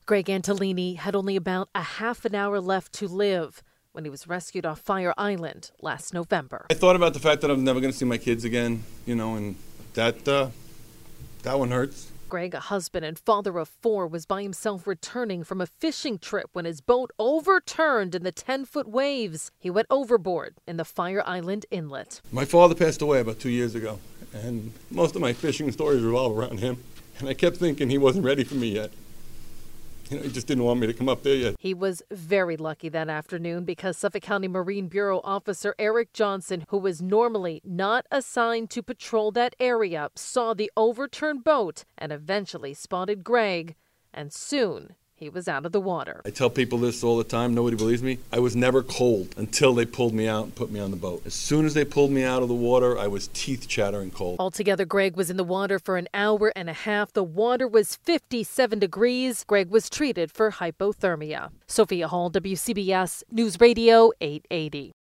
Greg Antolini had only about a half an hour left to live when he was rescued off Fire Island last November. I thought about the fact that I'm never going to see my kids again, and that one hurts. Greg, a husband and father of 4, was by himself returning from a fishing trip when his boat overturned in the 10-foot waves. He went overboard in the Fire Island Inlet. My father passed away about 2 years ago, and most of my fishing stories revolve around him. And I kept thinking he wasn't ready for me yet. He just didn't want me to come up there yet. He was very lucky that afternoon because Suffolk County Marine Bureau Officer Eric Johnson, who was normally not assigned to patrol that area, saw the overturned boat and eventually spotted Greg, and soon he was out of the water. I tell people this all the time. Nobody believes me. I was never cold until they pulled me out and put me on the boat. As soon as they pulled me out of the water, I was teeth chattering cold. Altogether, Greg was in the water for an hour and a half. The water was 57 degrees. Greg was treated for hypothermia. Sophia Hall, WCBS News Radio 880.